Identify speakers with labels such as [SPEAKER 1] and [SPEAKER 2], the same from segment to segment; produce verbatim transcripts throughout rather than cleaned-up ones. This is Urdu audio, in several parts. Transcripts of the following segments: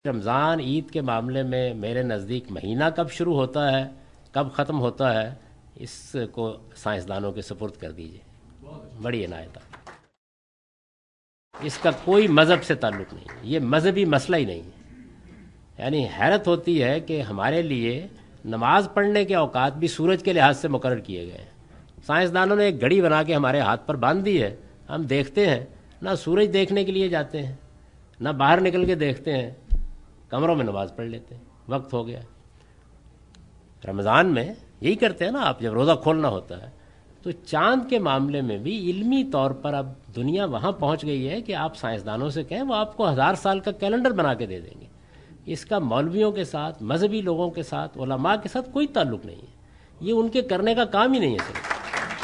[SPEAKER 1] رمضان عید کے معاملے میں میرے نزدیک مہینہ کب شروع ہوتا ہے کب ختم ہوتا ہے اس کو سائنسدانوں کے سپرد کر دیجئے، بڑی عنایت ہے۔ اس کا کوئی مذہب سے تعلق نہیں، یہ مذہبی مسئلہ ہی نہیں ہے۔ یعنی حیرت ہوتی ہے کہ ہمارے لیے نماز پڑھنے کے اوقات بھی سورج کے لحاظ سے مقرر کیے گئے ہیں۔ سائنسدانوں نے ایک گھڑی بنا کے ہمارے ہاتھ پر باندھ دی ہے، ہم دیکھتے ہیں، نہ سورج دیکھنے کے لیے جاتے ہیں نہ باہر نکل کے دیکھتے ہیں، کمروں میں نماز پڑھ لیتے ہیں، وقت ہو گیا۔ رمضان میں یہی کرتے ہیں نا آپ، جب روزہ کھولنا ہوتا ہے تو چاند کے معاملے میں بھی علمی طور پر اب دنیا وہاں پہنچ گئی ہے کہ آپ سائنسدانوں سے کہیں وہ آپ کو ہزار سال کا کیلنڈر بنا کے دے دیں گے۔ اس کا مولویوں کے ساتھ، مذہبی لوگوں کے ساتھ، علماء کے ساتھ کوئی تعلق نہیں ہے، یہ ان کے کرنے کا کام ہی نہیں ہے صرف۔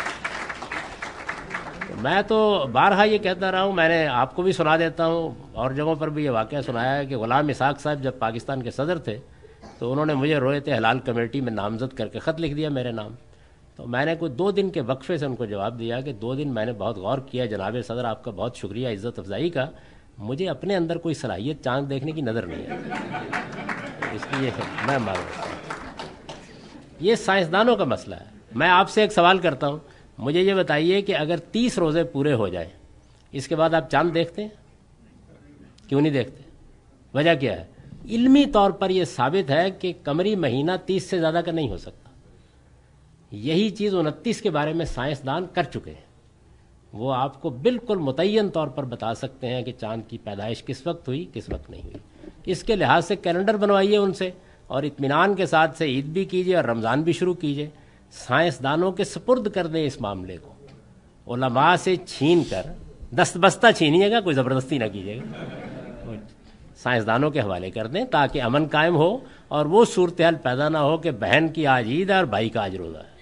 [SPEAKER 1] میں تو بارہا یہ کہتا رہا ہوں، میں نے آپ کو بھی سنا دیتا ہوں، اور جگہوں پر بھی یہ واقعہ سنایا ہے کہ غلام اسحاق صاحب جب پاکستان کے صدر تھے تو انہوں نے مجھے رویت ہلال کمیٹی میں نامزد کر کے خط لکھ دیا میرے نام۔ تو میں نے کوئی دو دن کے وقفے سے ان کو جواب دیا کہ دو دن میں نے بہت غور کیا، جناب صدر آپ کا بہت شکریہ عزت افزائی کا، مجھے اپنے اندر کوئی صلاحیت چاند دیکھنے کی نظر نہیں ہے، اس لیے میں معذرت کرتا ہوں۔ یہ سائنسدانوں کا مسئلہ ہے۔ میں آپ سے ایک سوال کرتا ہوں، مجھے یہ بتائیے کہ اگر تیس روزے پورے ہو جائیں اس کے بعد آپ چاند دیکھتے ہیں؟ کیوں نہیں دیکھتے؟ وجہ کیا ہے؟ علمی طور پر یہ ثابت ہے کہ قمری مہینہ تیس سے زیادہ کا نہیں ہو سکتا۔ یہی چیز انتیس کے بارے میں سائنسدان کر چکے ہیں، وہ آپ کو بالکل متعین طور پر بتا سکتے ہیں کہ چاند کی پیدائش کس وقت ہوئی کس وقت نہیں ہوئی۔ اس کے لحاظ سے کیلنڈر بنوائیے ان سے، اور اطمینان کے ساتھ سے عید بھی کیجیے اور رمضان بھی شروع کیجیے۔ سائنسدانوں کے سپرد کر دیں اس معاملے کو، علماء سے چھین کر، دست بستہ چھینیے گا، کوئی زبردستی نہ کیجیے گا، سائنسدانوں کے حوالے کر دیں تاکہ امن قائم ہو اور وہ صورتحال پیدا نہ ہو کہ بہن کی آج عید ہے اور بھائی کا آج روزہ ہے۔